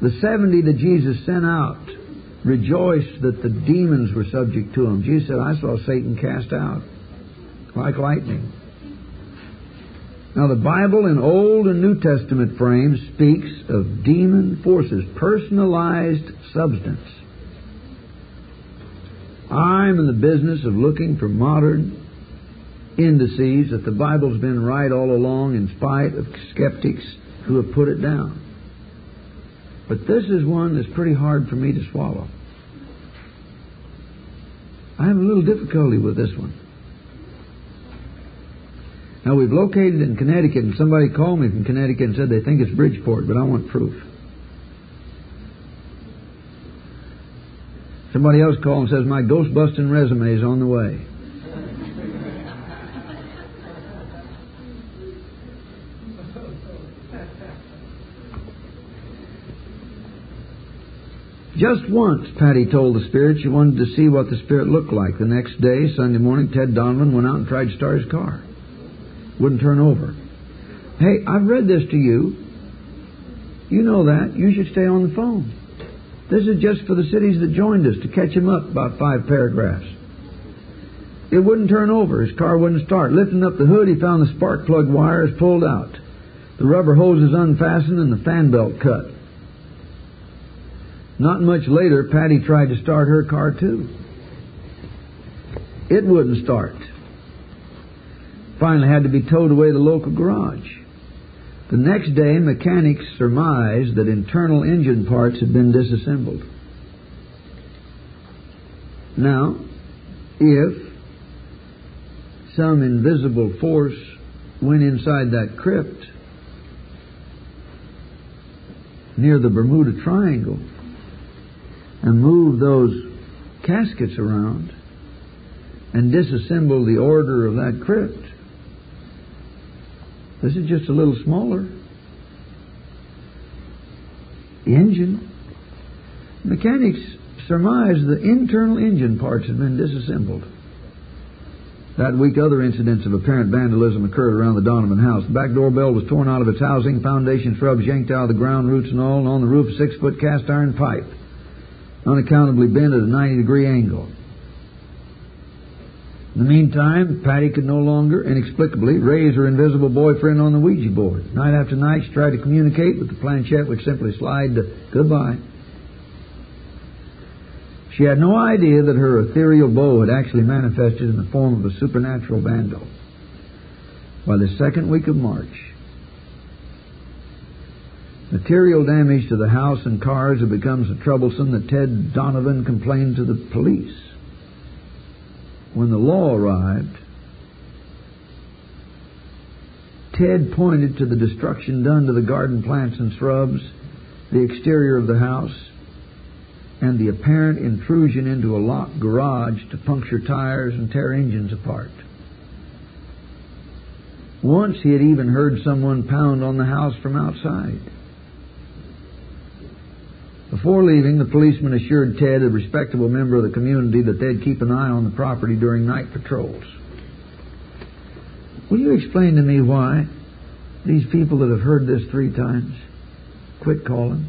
The 70 that Jesus sent out rejoiced that the demons were subject to them. Jesus said, I saw Satan cast out like lightning. Now the Bible in Old and New Testament frames speaks of demon forces, personalized substance. I'm in the business of looking for modern indices that the Bible's been right all along in spite of skeptics who have put it down. But this is one that's pretty hard for me to swallow. I have a little difficulty with this one. Now, we've located it in Connecticut, and somebody called me from Connecticut and said they think it's Bridgeport, but I want proof. Somebody else called and says, my ghost-busting resume is on the way. Just once, Patty told the Spirit she wanted to see what the Spirit looked like. The next day, Sunday morning, Ted Donovan went out and tried to start his car. Wouldn't turn over. Hey, I've read this to you. You know that. You should stay on the phone. This is just for the cities that joined us to catch him up about 5 paragraphs. It wouldn't turn over. His car wouldn't start. Lifting up the hood, he found the spark plug wires pulled out. The rubber hoses unfastened and the fan belt cut. Not much later, Patty tried to start her car too. It wouldn't start. Finally had to be towed away to the local garage. The next day, mechanics surmised that internal engine parts had been disassembled. Now, if some invisible force went inside that crypt near the Bermuda Triangle and moved those caskets around and disassembled the order of that crypt, this is just a little smaller. The engine. Mechanics surmised the internal engine parts had been disassembled. That week, other incidents of apparent vandalism occurred around the Donovan house. The back door bell was torn out of its housing, foundation shrubs yanked out of the ground, roots and all, and on the roof a 6-foot cast iron pipe, unaccountably bent at a 90-degree angle. In the meantime, Patty could no longer, inexplicably, raise her invisible boyfriend on the Ouija board. Night after night, she tried to communicate with the planchette, which simply slid to goodbye. She had no idea that her ethereal beau had actually manifested in the form of a supernatural vandal. By the second week of March, material damage to the house and cars had become so troublesome that Ted Donovan complained to the police. When the law arrived, Ted pointed to the destruction done to the garden plants and shrubs, the exterior of the house, and the apparent intrusion into a locked garage to puncture tires and tear engines apart. Once he had even heard someone pound on the house from outside. Before leaving, the policeman assured Ted, a respectable member of the community, that they'd keep an eye on the property during night patrols. Will you explain to me why these people that have heard this 3 times quit calling?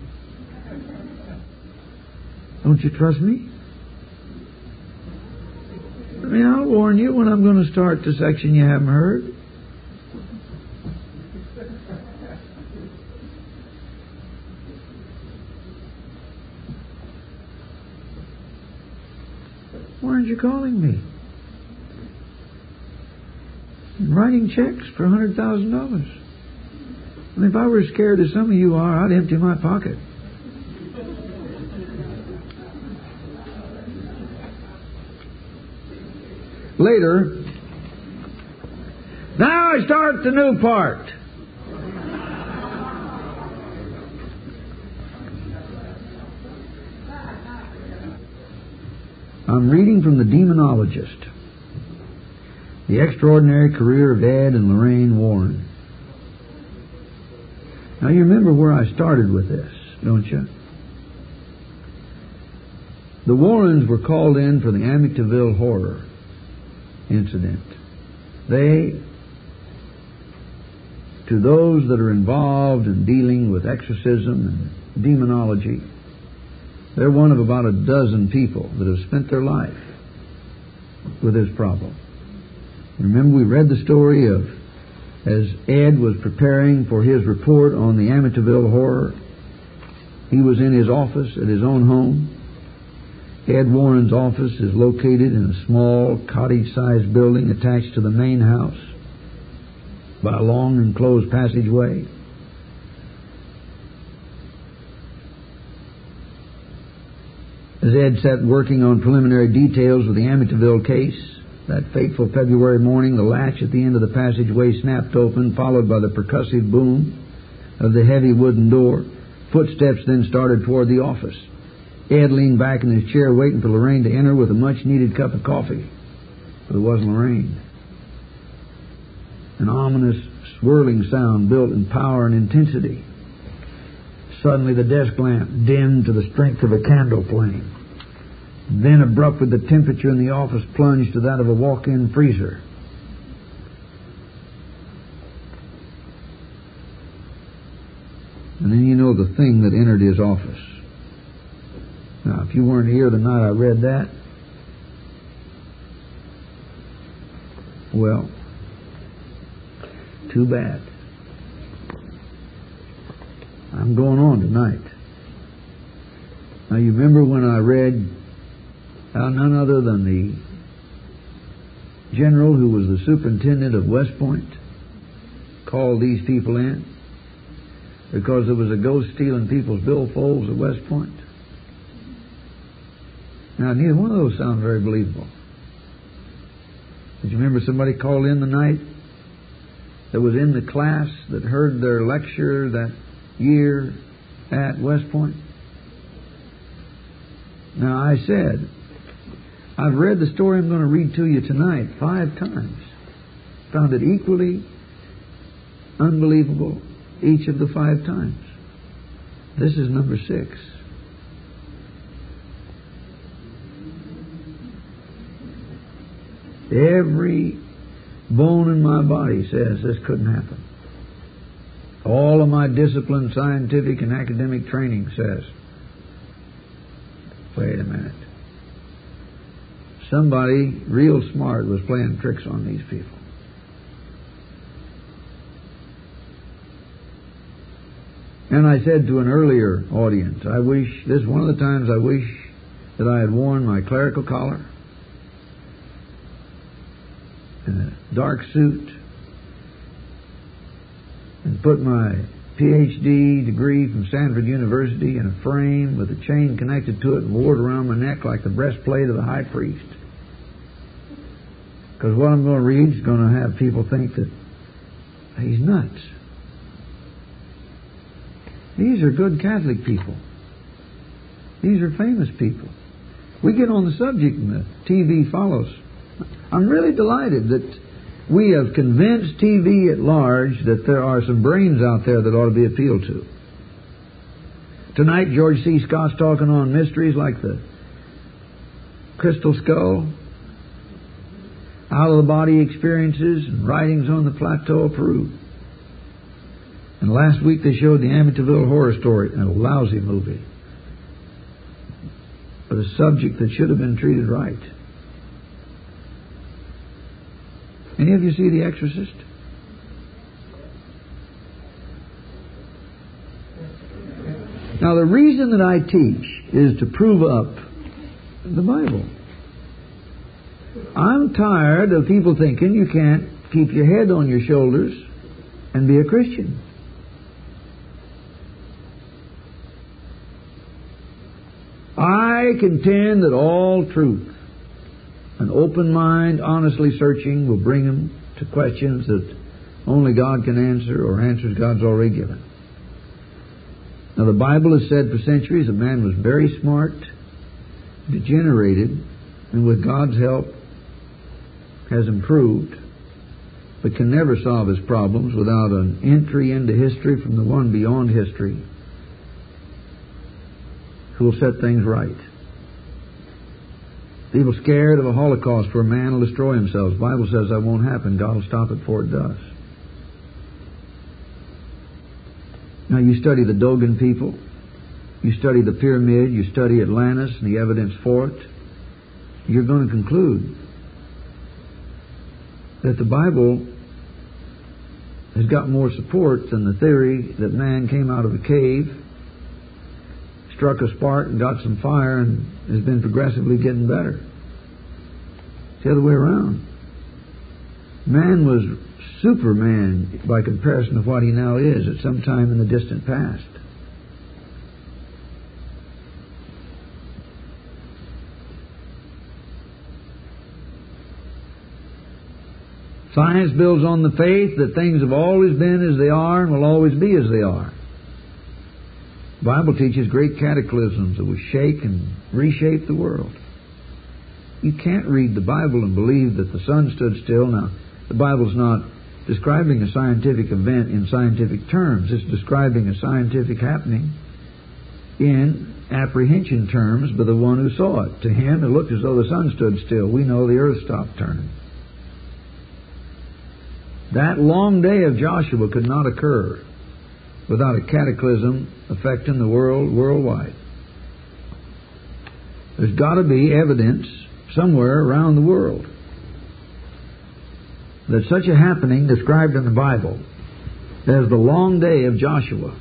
Don't you trust me? I mean, I'll warn you when I'm going to start the section you haven't heard. Why aren't you calling me? I'm writing checks for $100,000. I mean, if I were as scared as some of you are, I'd empty my pocket. Later, now I start the new part. I'm reading from the Demonologist, The Extraordinary Career of Ed and Lorraine Warren. Now you remember where I started with this, don't you? The Warrens were called in for the Amityville horror incident. They, to those that are involved in dealing with exorcism and demonology. They're one of about a dozen people that have spent their life with this problem. Remember, we read the story of as Ed was preparing for his report on the Amityville horror. He was in his office at his own home. Ed Warren's office is located in a small cottage-sized building attached to the main house by a long enclosed passageway. As Ed sat working on preliminary details of the Amityville case, that fateful February morning, the latch at the end of the passageway snapped open, followed by the percussive boom of the heavy wooden door. Footsteps then started toward the office. Ed leaned back in his chair, waiting for Lorraine to enter with a much-needed cup of coffee. But it wasn't Lorraine. An ominous, swirling sound built in power and intensity. Suddenly the desk lamp dimmed to the strength of a candle flame. Then abruptly the temperature in the office plunged to that of a walk-in freezer. And then you know the thing that entered his office. Now, if you weren't here the night I read that, well, too bad. I'm going on tonight. Now, you remember when I read how none other than the general who was the superintendent of West Point called these people in because there was a ghost stealing people's billfolds at West Point? Now, neither one of those sound very believable. Did you remember somebody called in the night that was in the class that heard their lecture that year at West Point? Now, I said, I've read the story I'm going to read to you tonight 5 times. Found it equally unbelievable each of the 5 times. This is number 6. Every bone in my body says this couldn't happen. All of my discipline, scientific and academic training says, wait a minute. Somebody real smart was playing tricks on these people. And I said to an earlier audience, this is one of the times I wish that I had worn my clerical collar and a dark suit and put my PhD degree from Stanford University in a frame with a chain connected to it and wore it around my neck like the breastplate of the high priest. Because what I'm going to read is going to have people think that he's nuts. These are good Catholic people. These are famous people. We get on the subject and the TV follows. I'm really delighted that we have convinced TV at large that there are some brains out there that ought to be appealed to. Tonight, George C. Scott's talking on mysteries like the crystal skull, out-of-the-body experiences, and writings on the plateau of Peru. And last week they showed the Amityville horror story, a lousy movie, but a subject that should have been treated right. Any of you see The Exorcist? Now, the reason that I teach is to prove up the Bible. I'm tired of people thinking you can't keep your head on your shoulders and be a Christian. I contend that all truth, an open mind, honestly searching, will bring him to questions that only God can answer or answers God's already given. Now, the Bible has said for centuries a man was very smart, degenerated, and with God's help has improved, but can never solve his problems without an entry into history from the one beyond history who will set things right. People scared of a Holocaust where man will destroy himself. The Bible says that won't happen. God will stop it before it does. Now, you study the Dogon people. you study the pyramid, you study Atlantis and the evidence for it, you're going to conclude that the Bible has got more support than the theory that man came out of a cave, struck a spark and got some fire and has been progressively getting better. It's the other way around. Man was Superman by comparison of what he now is at some time in the distant past. Science builds on the faith that things have always been as they are and will always be as they are. The Bible teaches great cataclysms that will shake and reshape the world. You can't read the Bible and believe that the sun stood still. Now, the Bible's not describing a scientific event in scientific terms. It's describing a scientific happening in apprehension terms by the one who saw it. To him, it looked as though the sun stood still. We know the earth stopped turning. That long day of Joshua could not occur without a cataclysm affecting the world worldwide. There's got to be evidence somewhere around the world that such a happening described in the Bible as the long day of Joshua.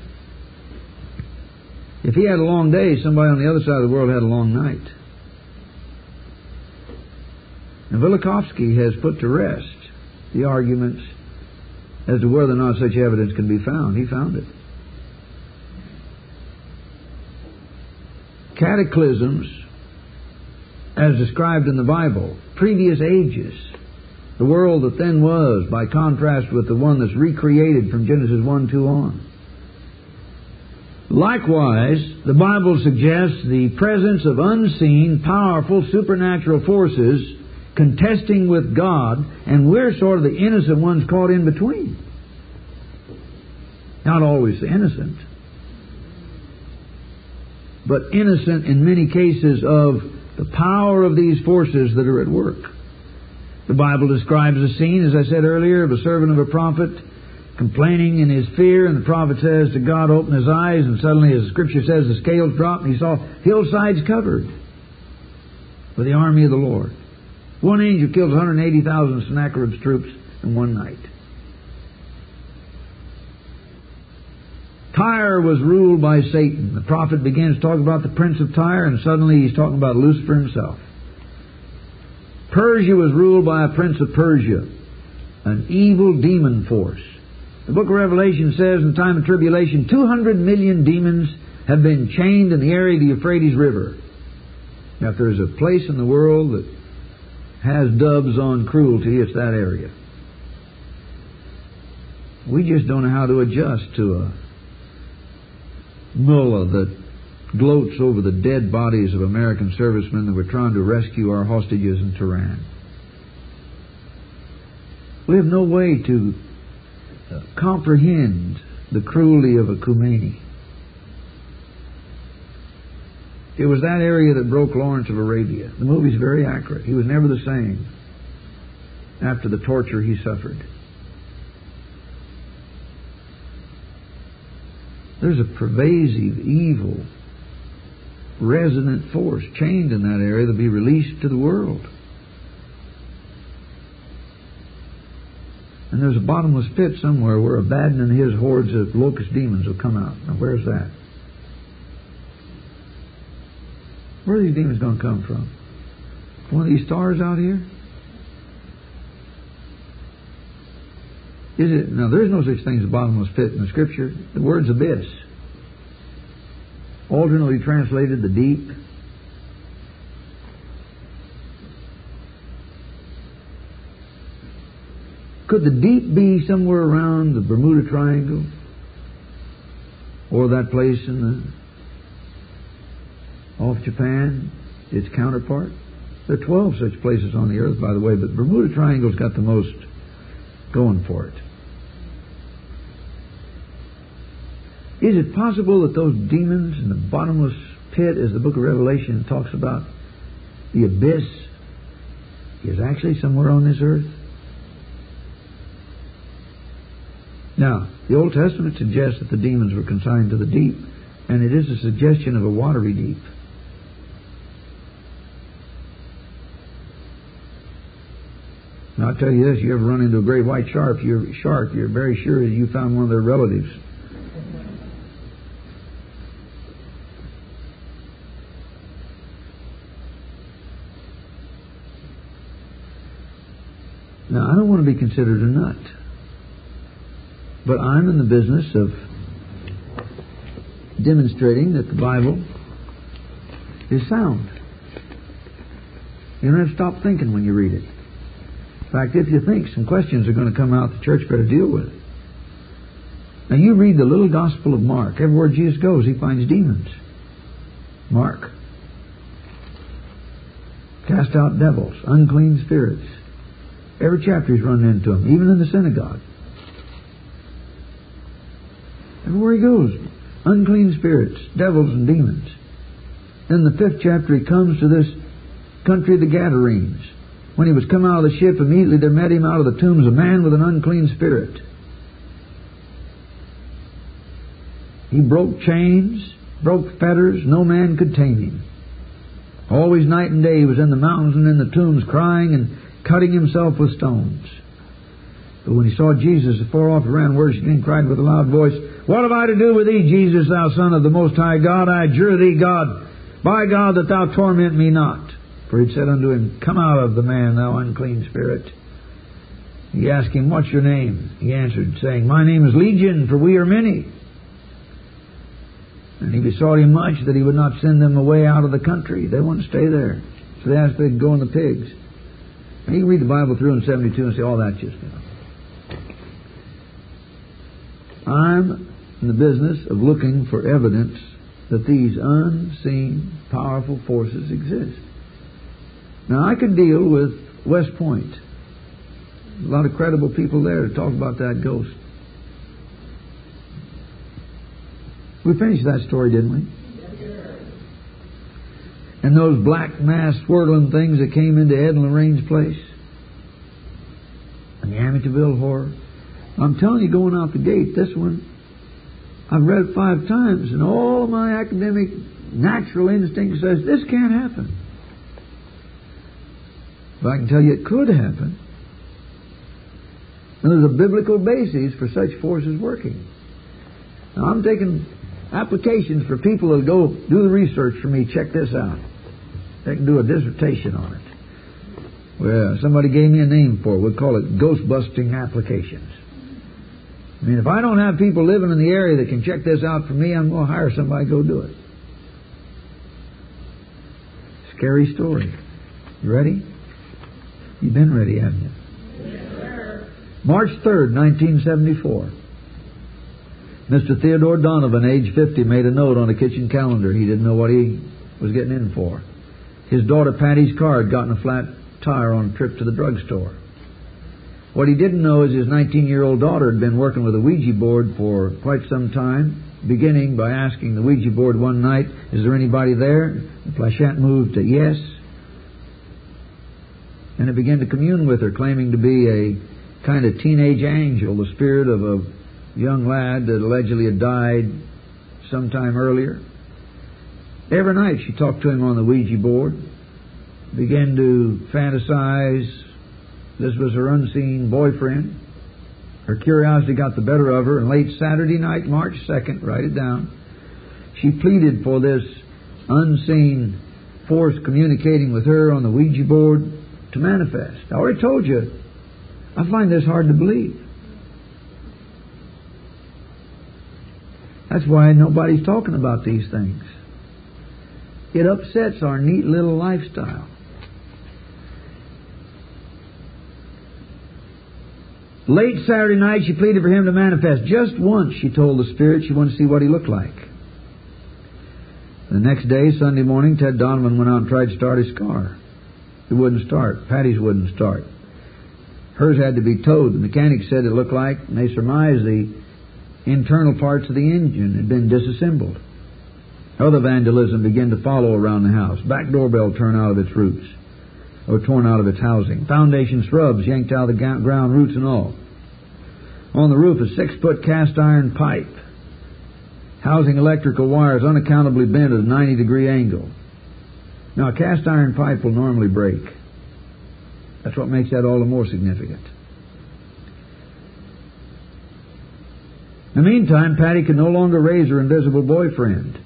If he had a long day, somebody on the other side of the world had a long night. And Velikovsky has put to rest the arguments as to whether or not such evidence can be found. He found it. Cataclysms, as described in the Bible, previous ages, the world that then was, by contrast with the one that's recreated from Genesis 1:2 on. Likewise, the Bible suggests the presence of unseen, powerful, supernatural forces contesting with God, and we're sort of the innocent ones caught in between. Not always the innocent, but innocent in many cases of the power of these forces that are at work. The Bible describes a scene, as I said earlier, of a servant of a prophet complaining in his fear, and the prophet says to God, open his eyes, and suddenly, as the Scripture says, the scales dropped, and he saw hillsides covered with the army of the Lord. One angel killed 180,000 Sennacherib's troops in one night. Tyre was ruled by Satan. The prophet begins to talk about the prince of Tyre, and suddenly he's talking about Lucifer himself. Persia was ruled by a prince of Persia, an evil demon force. The book of Revelation says in the time of tribulation, 200 million demons have been chained in the area of the Euphrates River. Now, if there's a place in the world that has dubs on cruelty, it's that area. We just don't know how to adjust to a mullah that gloats over the dead bodies of American servicemen that were trying to rescue our hostages in Tehran. We have no way to comprehend the cruelty of a Khomeini. It was that area that broke Lawrence of Arabia. The movie's very accurate. He was never the same after the torture he suffered. There's a pervasive, evil, resonant force chained in that area that'll be released to the world. And there's a bottomless pit somewhere where Abaddon and his hordes of locust demons will come out. Now, where's that? Where are these demons going to come from? One of these stars out here? Is it? Now, there's no such thing as a bottomless pit in the Scripture. The word's abyss. Alternately translated the deep. Could the deep be somewhere around the Bermuda Triangle? Or that place in off Japan, its counterpart? There are 12 such places on the earth, by the way, but Bermuda Triangle's got the most going for it. Is it possible that those demons in the bottomless pit, as the book of Revelation talks about, the abyss, is actually somewhere on this earth? Now, the Old Testament suggests that the demons were consigned to the deep. And it is a suggestion of a watery deep. Now, I'll tell you this, you ever run into a great white shark, you're very sure that you found one of their relatives. Now, I don't want to be considered a nut, but I'm in the business of demonstrating that the Bible is sound. You don't have to stop thinking when you read it. In fact, if you think, some questions are going to come out the church better deal with. Now, you read the little Gospel of Mark. Everywhere Jesus goes, he finds demons. Mark. Cast out devils, unclean spirits. Every chapter he's running into them, even in the synagogue. Everywhere he goes, unclean spirits, devils and demons. Then the 5th chapter he comes to this country of the Gadarenes. When he was come out of the ship, immediately there met him out of the tombs a man with an unclean spirit. He broke chains, broke fetters, no man could tame him. Always night and day he was in the mountains and in the tombs crying and cutting himself with stones. But when he saw Jesus afar off, he ran worshiping and cried with a loud voice, What have I to do with thee, Jesus, thou Son of the Most High God? I adjure thee, God, by God, that thou torment me not. For he said unto him, Come out of the man, thou unclean spirit. He asked him, What's your name? He answered, saying, My name is Legion, for we are many. And he besought him much that he would not send them away out of the country. They wouldn't stay there. So they asked if they'd go in the pigs. And you can read the Bible through in 72 and say, that's just enough. I'm in the business of looking for evidence that these unseen, powerful forces exist. Now, I could deal with West Point. A lot of credible people there to talk about that ghost. We finished that story, didn't we? And those black mass swirling things that came into Ed and Lorraine's place. And the Amityville horror. I'm telling you, going out the gate, this one, I've read it 5 times, and all my academic natural instinct says, this can't happen. But I can tell you it could happen. And there's a biblical basis for such forces working. Now, I'm taking applications for people to go do the research for me. Check this out. They can do a dissertation on it. Well, somebody gave me a name for it. We'll call it ghost-busting applications. I mean, if I don't have people living in the area that can check this out for me, I'm going to hire somebody to go do it. Scary story. You ready? You've been ready, haven't you? Yes, March 3rd, 1974. Mr. Theodore Donovan, age 50, made a note on a kitchen calendar. He didn't know what he was getting in for. His daughter Patty's car had gotten a flat tire on a trip to the drugstore. What he didn't know is his 19-year-old daughter had been working with a Ouija board for quite some time, beginning by asking the Ouija board one night, is there anybody there? The planchette moved to yes. And it began to commune with her, claiming to be a kind of teenage angel, the spirit of a young lad that allegedly had died sometime earlier. Every night she talked to him on the Ouija board, began to fantasize. This was her unseen boyfriend. Her curiosity got the better of her, and late Saturday night, March 2nd, write it down, she pleaded for this unseen force communicating with her on the Ouija board to manifest. I already told you, I find this hard to believe. That's why nobody's talking about these things. It upsets our neat little lifestyle. Late Saturday night, she pleaded for him to manifest. Just once, she told the spirit, she wanted to see what he looked like. The next day, Sunday morning, Ted Donovan went out and tried to start his car. It wouldn't start. Patty's wouldn't start. Hers had to be towed. The mechanic said it looked like, and they surmised the internal parts of the engine had been disassembled. Other vandalism began to follow around the house. Back doorbell torn out of its roots, or torn out of its housing. Foundation shrubs yanked out of the ground, roots and all. On the roof, a 6-foot cast iron pipe housing electrical wires unaccountably bent at a 90-degree angle. Now, a cast iron pipe will normally break. That's what makes that all the more significant. In the meantime, Patty could no longer raise her invisible boyfriend.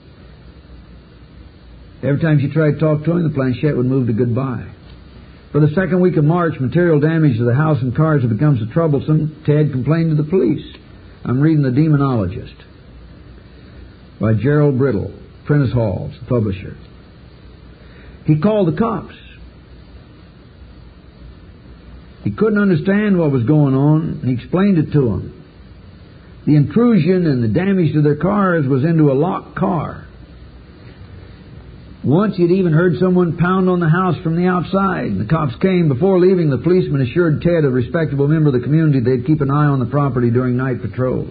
Every time she tried to talk to him, the planchette would move to goodbye. For the second week of March, material damage to the house and cars had become so troublesome, Ted complained to the police. I'm reading The Demonologist by Gerald Brittle, Prentice Hall's publisher. He called the cops. He couldn't understand what was going on, and he explained it to them. The intrusion and the damage to their cars was into a locked car. Once he'd even heard someone pound on the house from the outside. The cops came. Before leaving, the policeman assured Ted, a respectable member of the community, they'd keep an eye on the property during night patrols.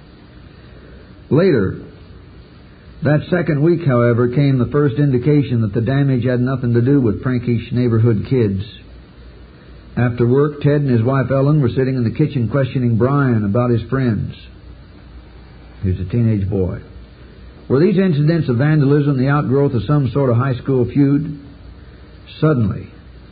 Later, that second week, however, came the first indication that the damage had nothing to do with prankish neighborhood kids. After work, Ted and his wife Ellen were sitting in the kitchen questioning Brian about his friends. He was a teenage boy. Were these incidents of vandalism the outgrowth of some sort of high school feud? Suddenly,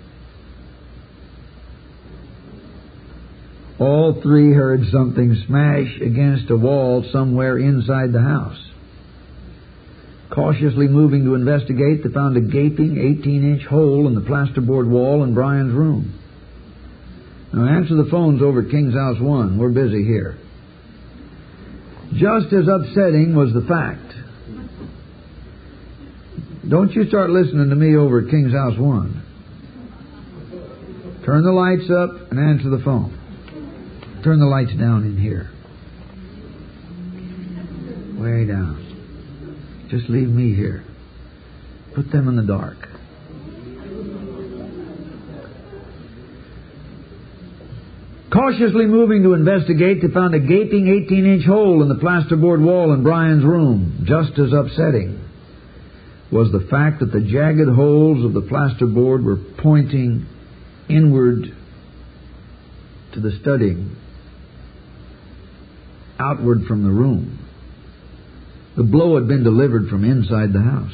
all three heard something smash against a wall somewhere inside the house. Cautiously moving to investigate, they found a gaping 18-inch hole in the plasterboard wall in Brian's room. Now answer the phones over at King's House 1. We're busy here. Just as upsetting was the fact. Don't you start listening to me over at King's House 1. Turn the lights up and answer the phone. Turn the lights down in here. Way down. Just leave me here. Put them in the dark. Cautiously moving to investigate, they found a gaping 18-inch hole in the plasterboard wall in Brian's room. Just as upsetting was the fact that the jagged holes of the plasterboard were pointing inward to the studding, outward from the room. The blow had been delivered from inside the house.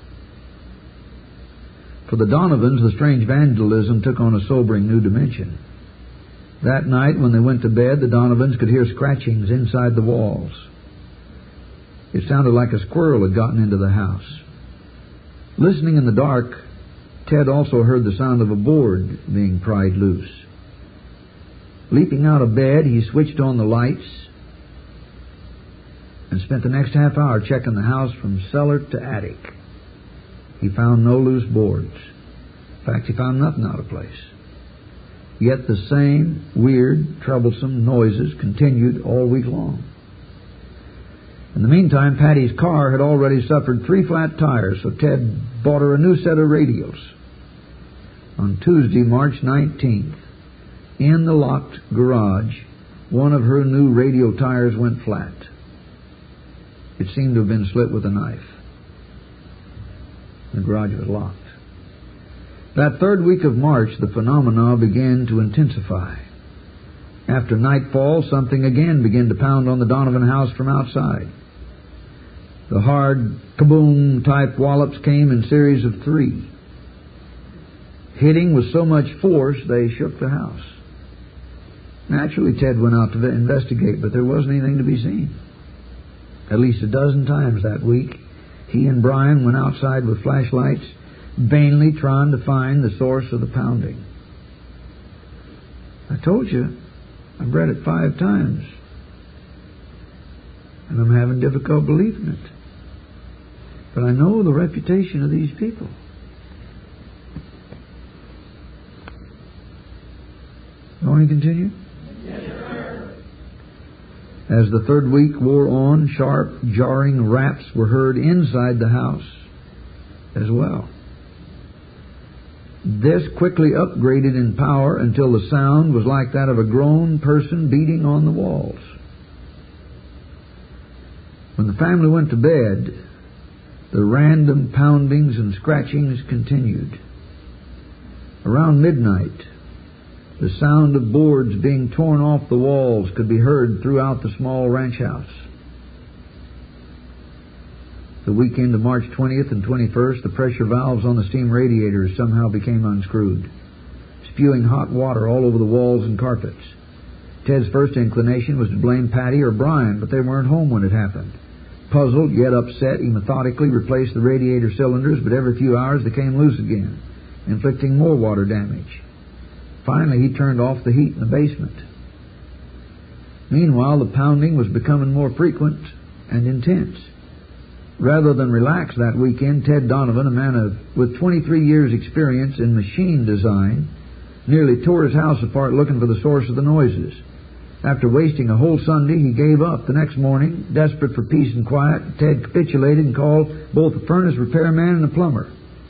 For the Donovans, the strange vandalism took on a sobering new dimension. That night, when they went to bed, the Donovans could hear scratchings inside the walls. It sounded like a squirrel had gotten into the house. Listening in the dark, Ted also heard the sound of a board being pried loose. Leaping out of bed, he switched on the lights and spent the next half hour checking the house from cellar to attic. He found no loose boards. In fact, he found nothing out of place. Yet the same weird, troublesome noises continued all week long. In the meantime, Patty's car had already suffered 3 flat tires, so Ted bought her a new set of radios. On Tuesday, March 19th, in the locked garage, one of her new radio tires went flat. It seemed to have been slit with a knife. The garage was locked. That third week of March, the phenomena began to intensify. After nightfall, something again began to pound on the Donovan house from outside. The hard kaboom-type wallops came in series of 3. Hitting with so much force, they shook the house. Naturally, Ted went out to investigate, but there wasn't anything to be seen. At least a dozen times that week, he and Brian went outside with flashlights, vainly trying to find the source of the pounding. I told you, I've read it 5 times, and I'm having difficult believing it. But I know the reputation of these people. You want me to continue? Yes, sir. As the third week wore on, sharp, jarring raps were heard inside the house as well. This quickly upgraded in power until the sound was like that of a grown person beating on the walls. When the family went to bed, the random poundings and scratchings continued. Around midnight, the sound of boards being torn off the walls could be heard throughout the small ranch house. The weekend of March 20th and 21st, the pressure valves on the steam radiators somehow became unscrewed, spewing hot water all over the walls and carpets. Ted's first inclination was to blame Patty or Brian, but they weren't home when it happened. Puzzled, yet upset, he methodically replaced the radiator cylinders, but every few hours they came loose again, inflicting more water damage. Finally, he turned off the heat in the basement. Meanwhile, the pounding was becoming more frequent and intense. Rather than relax that weekend, Ted Donovan, a man with 23 years' experience in machine design, nearly tore his house apart looking for the source of the noises. After wasting a whole Sunday, he gave up. The next morning, desperate for peace and quiet, Ted capitulated and called both the furnace repairman and the plumber.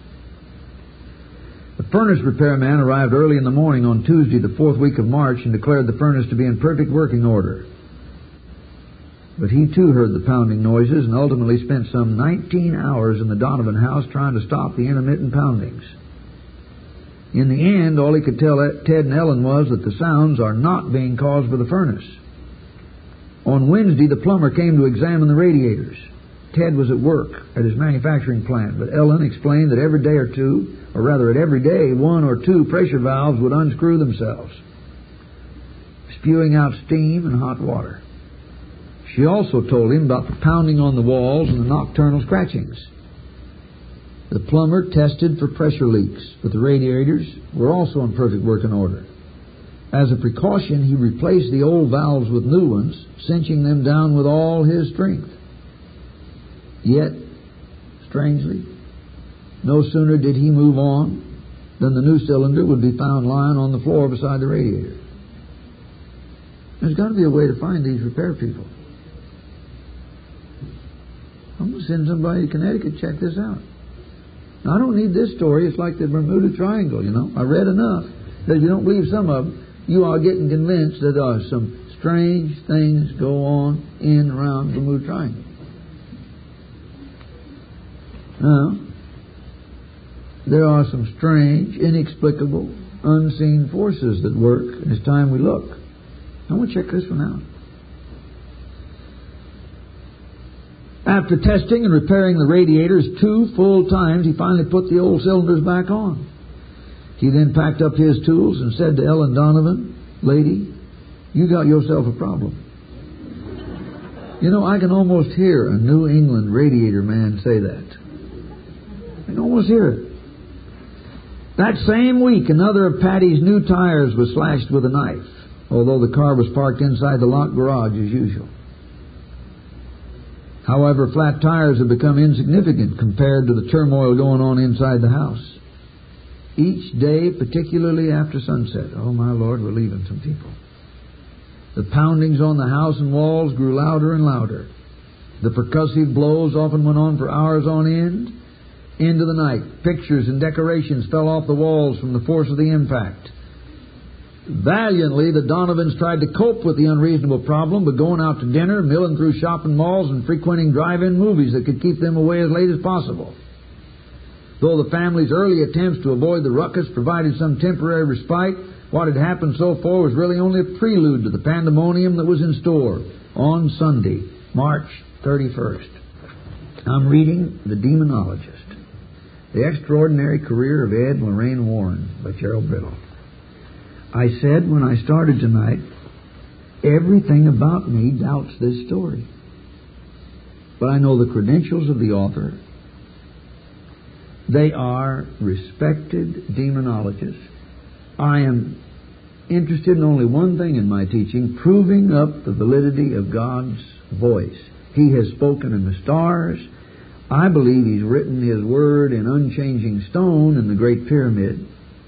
The furnace repairman arrived early in the morning on Tuesday, the 4th week of March, and declared the furnace to be in perfect working order. But he too heard the pounding noises and ultimately spent some 19 hours in the Donovan house trying to stop the intermittent poundings. In the end, all he could tell Ted and Ellen was that the sounds are not being caused by the furnace. On Wednesday, the plumber came to examine the radiators. Ted was at work at his manufacturing plant, but Ellen explained that every day or two, or rather at every day, 1 or 2 pressure valves would unscrew themselves, spewing out steam and hot water. She also told him about the pounding on the walls and the nocturnal scratchings. The plumber tested for pressure leaks, but the radiators were also in perfect working order. As a precaution, he replaced the old valves with new ones, cinching them down with all his strength. Yet, strangely, no sooner did he move on than the new cylinder would be found lying on the floor beside the radiator. There's got to be a way to find these repair people. I'm going to send somebody to Connecticut to check this out. Now, I don't need this story. It's like the Bermuda Triangle, you know. I read enough that if you don't believe some of them, you are getting convinced that there are some strange things go on in and around the Bermuda Triangle. Now, there are some strange, inexplicable, unseen forces that work, and it's time we look. I want to check this one out. After testing and repairing the radiators 2 full times, he finally put the old cylinders back on. He then packed up his tools and said to Ellen Donovan, "Lady, you got yourself a problem." You know, I can almost hear a New England radiator man say that. I can almost hear it. That same week, another of Patty's new tires was slashed with a knife, although the car was parked inside the locked garage as usual. However, flat tires have become insignificant compared to the turmoil going on inside the house. Each day, particularly after sunset, oh my Lord, we're leaving some people. The poundings on the house and walls grew louder and louder. The percussive blows often went on for hours on end. Into the night, pictures and decorations fell off the walls from the force of the impact. Valiantly, the Donovans tried to cope with the unreasonable problem by going out to dinner, milling through shopping malls, and frequenting drive-in movies that could keep them away as late as possible. Though the family's early attempts to avoid the ruckus provided some temporary respite, what had happened so far was really only a prelude to the pandemonium that was in store on Sunday, March 31st. I'm reading The Demonologist, The Extraordinary Career of Ed and Lorraine Warren by Gerald Brittle. I said when I started tonight, everything about me doubts this story. But I know the credentials of the author. They are respected demonologists. I am interested in only one thing in my teaching, proving up the validity of God's voice. He has spoken in the stars. I believe He's written His Word in unchanging stone in the Great Pyramid.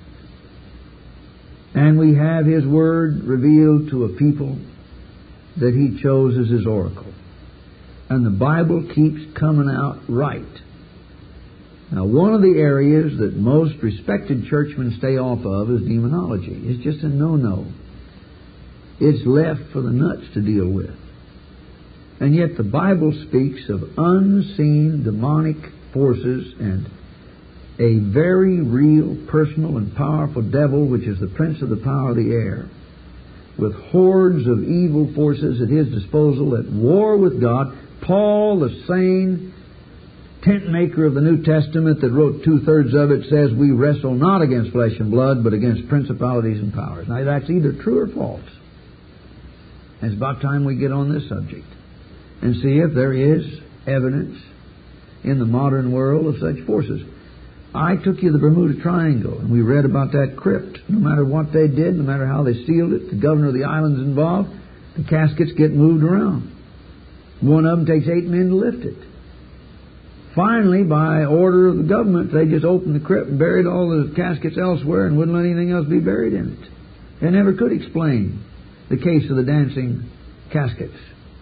And we have His Word revealed to a people that He chose as His oracle. And the Bible keeps coming out right. Now, one of the areas that most respected churchmen stay off of is demonology. It's just a no-no. It's left for the nuts to deal with. And yet the Bible speaks of unseen demonic forces and a very real, personal, and powerful devil, which is the prince of the power of the air, with hordes of evil forces at his disposal at war with God. Paul, the sane, tent maker of the New Testament that wrote 2/3 of it says we wrestle not against flesh and blood, but against principalities and powers. Now that's either true or false. And it's about time we get on this subject and see if there is evidence in the modern world of such forces. I took you to the Bermuda Triangle, and we read about that crypt. No matter what they did, no matter how they sealed it, the governor of the island's involved, the caskets get moved around. One of them takes 8 men to lift it. Finally, by order of the government, they just opened the crypt and buried all the caskets elsewhere and wouldn't let anything else be buried in it. They never could explain the case of the dancing caskets.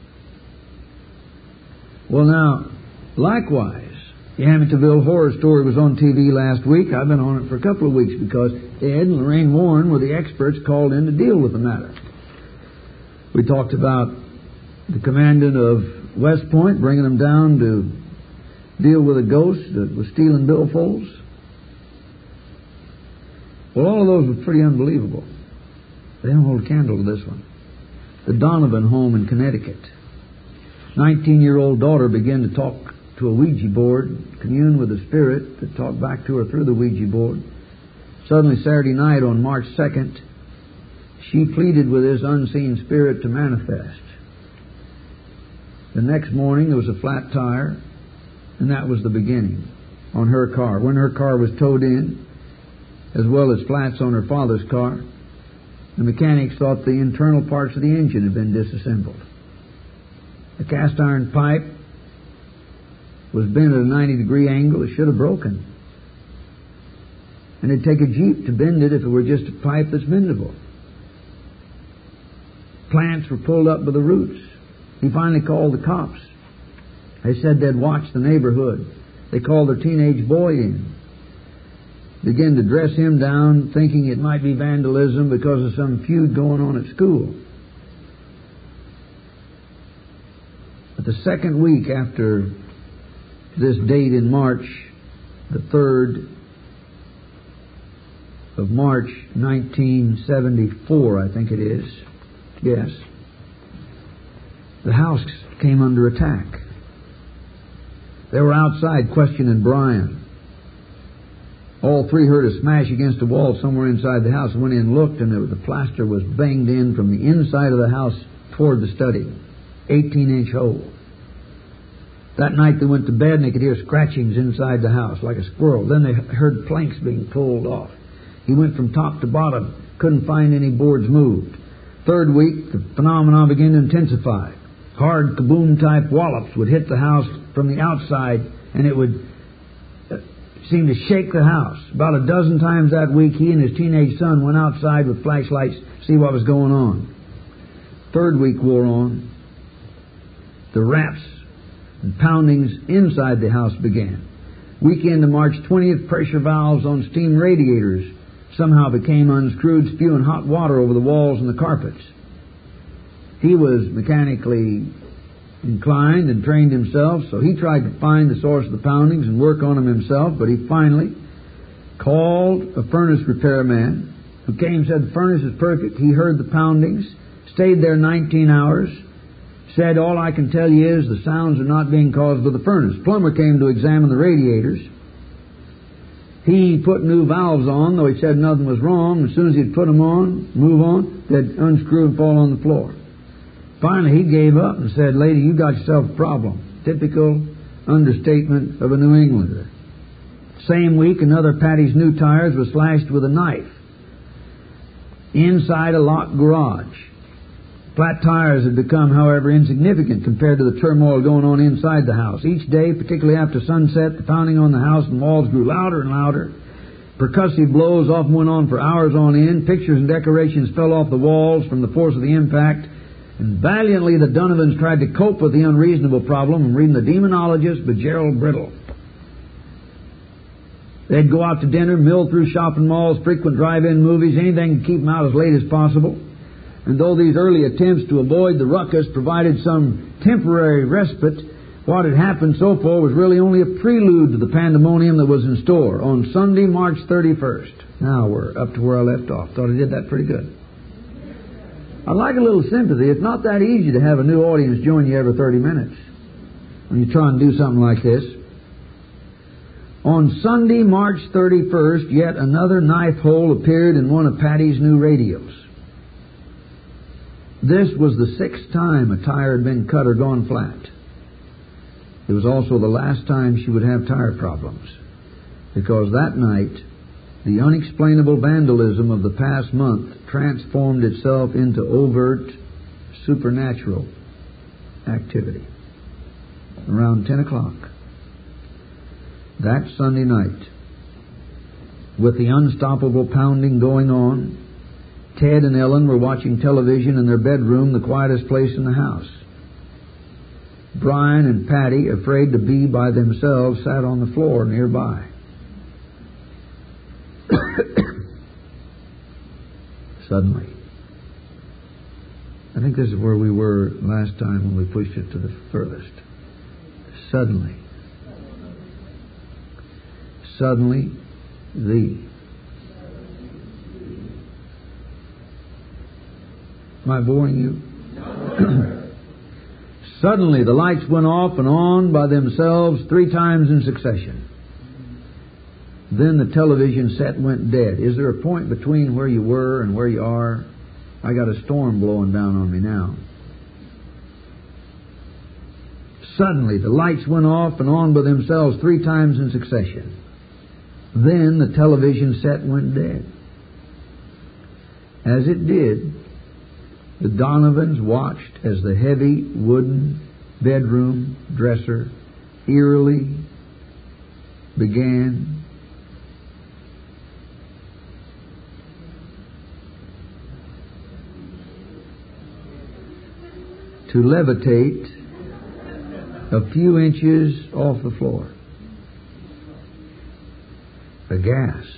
Well, now, likewise, the Amityville Horror Story was on TV last week. I've been on it for a couple of weeks because Ed and Lorraine Warren were the experts called in to deal with the matter. We talked about the commandant of West Point bringing them down to deal with a ghost that was stealing billfolds. Well, all of those were pretty unbelievable. They don't hold a candle to this one. The Donovan home in Connecticut. 19-year-old daughter began to talk to a Ouija board, commune with the spirit that talked back to her through the Ouija board. Suddenly, Saturday night on March 2nd, she pleaded with this unseen spirit to manifest. The next morning, there was a flat tire, and that was the beginning on her car. When her car was towed in, as well as flats on her father's car, the mechanics thought the internal parts of the engine had been disassembled. The cast iron pipe was bent at a 90-degree angle. It should have broken. And it'd take a Jeep to bend it if it were just a pipe that's bendable. Plants were pulled up by the roots. He finally called the cops. They said they'd watched the neighborhood. They called their teenage boy in. Began to dress him down, thinking it might be vandalism because of some feud going on at school. But the second week after this date in March, the 3rd of March, 1974, I think it is. Yes. The house came under attack. They were outside questioning Brian. All three heard a smash against a wall somewhere inside the house. Went in and looked, and the plaster was banged in from the inside of the house toward the study. 18-inch hole. That night they went to bed and they could hear scratchings inside the house like a squirrel. Then they heard planks being pulled off. He went from top to bottom. Couldn't find any boards moved. Third week, the phenomenon began to intensify. Hard kaboom-type wallops would hit the house from the outside, and it would seem to shake the house. About a dozen times that week, he and his teenage son went outside with flashlights to see what was going on. Third week wore on. The raps and poundings inside the house began. Weekend of March 20th, pressure valves on steam radiators somehow became unscrewed, spewing hot water over the walls and the carpets. He was mechanically inclined and trained himself, so he tried to find the source of the poundings and work on them himself, but he finally called a furnace repairman who came and said the furnace is perfect. He heard the poundings, stayed there 19 hours, said, all I can tell you is the sounds are not being caused by the furnace. Plumber came to examine the radiators. He put new valves on, though he said nothing was wrong. As soon as he'd put them on, move on, they'd unscrew and fall on the floor. Finally, he gave up and said, lady, you got yourself a problem. Typical understatement of a New Englander. Same week, another Patty's new tires was slashed with a knife inside a locked garage. Flat tires had become, however, insignificant compared to the turmoil going on inside the house. Each day, particularly after sunset, the pounding on the house and walls grew louder and louder. Percussive blows often went on for hours on end. Pictures and decorations fell off the walls from the force of the impact. And valiantly the Donovans tried to cope with the unreasonable problem. I'm reading The Demonologist by Gerald Brittle. They'd go out to dinner, mill through shopping malls, frequent drive-in movies, anything to keep them out as late as possible. And though these early attempts to avoid the ruckus provided some temporary respite, what had happened so far was really only a prelude to the pandemonium that was in store on Sunday, March 31st. Now we're up to where I left off. Thought I did that pretty good. I'd like a little sympathy. It's not that easy to have a new audience join you every 30 minutes when you try and do something like this. On Sunday, March 31st, yet another knife hole appeared in one of Patty's new radios. This was the 6th time a tire had been cut or gone flat. It was also the last time she would have tire problems, because that night, the unexplainable vandalism of the past month transformed itself into overt supernatural activity. Around 10 o'clock, that Sunday night, with the unstoppable pounding going on, Ted and Ellen were watching television in their bedroom, the quietest place in the house. Brian and Patty, afraid to be by themselves, sat on the floor nearby. Suddenly, I think this is where we were last time when we pushed it to the furthest. Suddenly, Am I boring you? Suddenly, the lights went off and on by themselves 3 times in succession. Then the television set went dead. Is there a point between where you were and where you are? I got a storm blowing down on me now. Suddenly, the lights went off and on by themselves 3 times in succession. Then the television set went dead. As it did, the Donovans watched as the heavy wooden bedroom dresser eerily began to levitate a few inches off the floor. Aghast,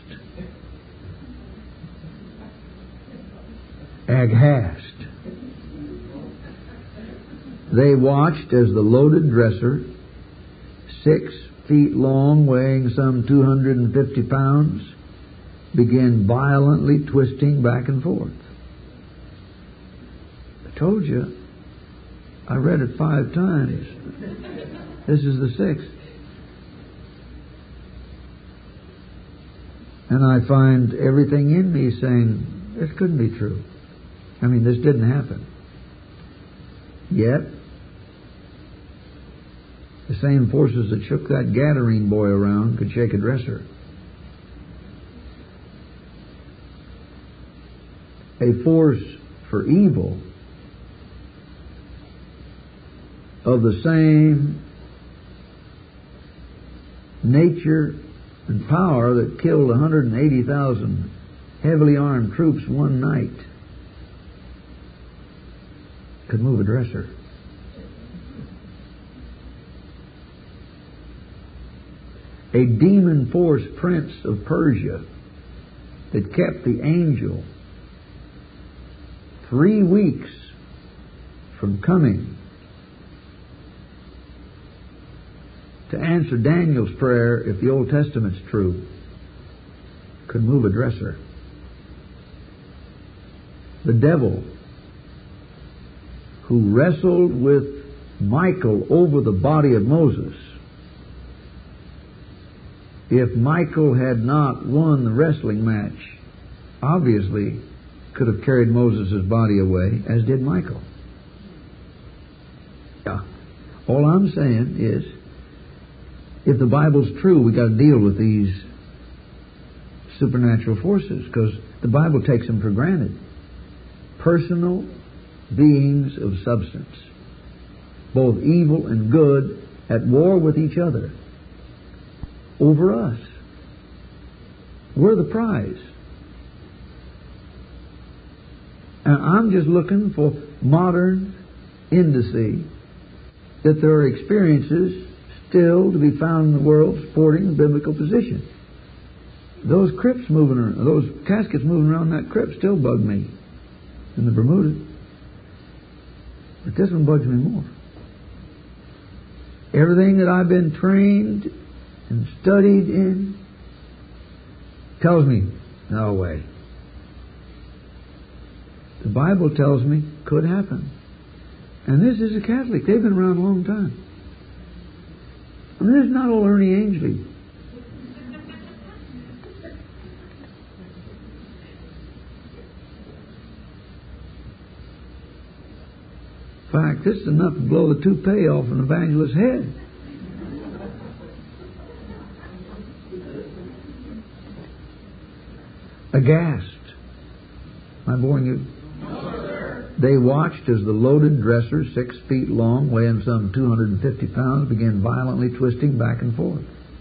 they watched as the loaded dresser, 6 feet long, weighing some 250 pounds, began violently twisting back and forth. I told you, I read it 5 times. This is the 6th. And I find everything in me saying, this couldn't be true. I mean, this didn't happen. Yet, the same forces that shook that Gadarene boy around could shake a dresser. A force for evil of the same nature and power that killed 180,000 heavily armed troops one night could move a dresser. A demon force prince of Persia that kept the angel 3 weeks from coming to answer Daniel's prayer, if the Old Testament's true, could move a dresser. The devil, who wrestled with Michael over the body of Moses, if Michael had not won the wrestling match, obviously could have carried Moses' body away, as did Michael. Yeah. All I'm saying is, if the Bible's true, we got to deal with these supernatural forces, because the Bible takes them for granted. Personal beings of substance, both evil and good, at war with each other over us. We're the prize. And I'm just looking for modern indice that there are experiences still to be found in the world supporting the biblical position. Those crypts moving around, those caskets moving around that crypt still bug me in the Bermuda. But this one bugs me more. Everything that I've been trained and studied in tells me, no way. The Bible tells me could happen. And this is a Catholic. They've been around a long time. I mean, this is not old Ernie Ainsley. fact, this is enough to blow the toupee off an evangelist's head. Aghast. Am I boring you? No, sir. They watched as the loaded dresser, 6 feet long, weighing some 250 pounds, began violently twisting back and forth.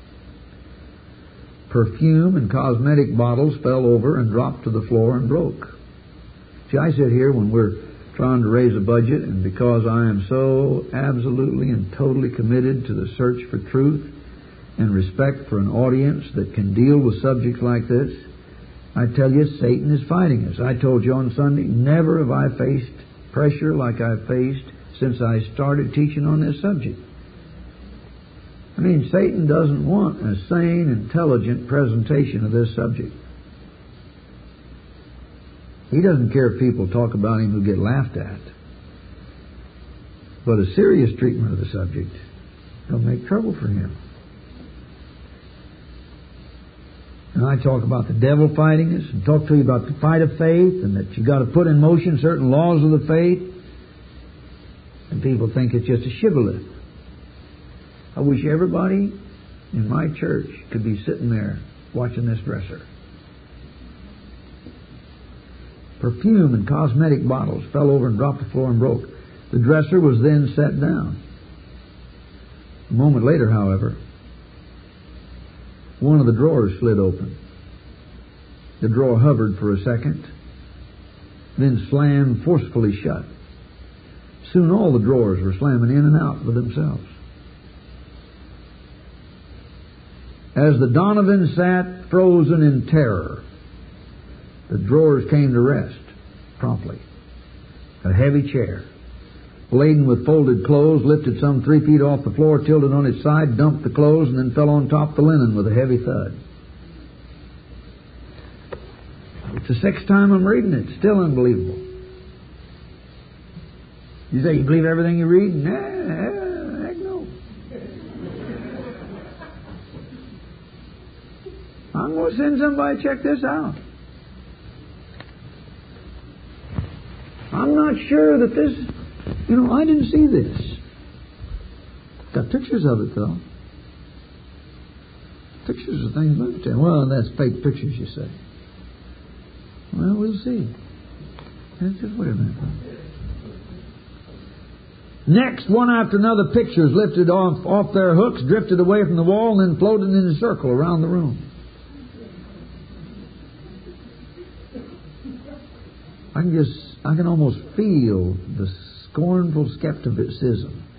Perfume and cosmetic bottles fell over and dropped to the floor and broke. See, I sit here when we're trying to raise a budget, and because I am so absolutely and totally committed to the search for truth and respect for an audience that can deal with subjects like this, I tell you, Satan is fighting us. I told you on Sunday, never have I faced pressure like I've faced since I started teaching on this subject. I mean, Satan doesn't want a sane, intelligent presentation of this subject. He doesn't care if people talk about him who get laughed at. But a serious treatment of the subject will make trouble for him. And I talk about the devil fighting us, and talk to you about the fight of faith, and that you've got to put in motion certain laws of the faith. And people think it's just a shibboleth. I wish everybody in my church could be sitting there watching this dresser. Perfume and cosmetic bottles fell over and dropped to the floor and broke. The dresser was then set down. A moment later, however, one of the drawers slid open. The drawer hovered for a second, then slammed forcefully shut. Soon all the drawers were slamming in and out with themselves. As the Donovan sat frozen in terror, the drawers came to rest promptly. A heavy chair, laden with folded clothes, lifted some 3 feet off the floor, tilted on its side, dumped the clothes, and then fell on top of the linen with a heavy thud. It's the 6th time I'm reading it. It's still unbelievable. You say, you believe everything you read? Nah, heck no. I'm going to send somebody to check this out. I'm not sure that this... I didn't see this. Got pictures of it, though. Pictures of things looked at. Well, that's fake pictures, you say. Well, we'll see. Just wait a minute. Next, one after another, pictures lifted off their hooks, drifted away from the wall, and then floated in a circle around the room. I can almost feel the scornful skepticism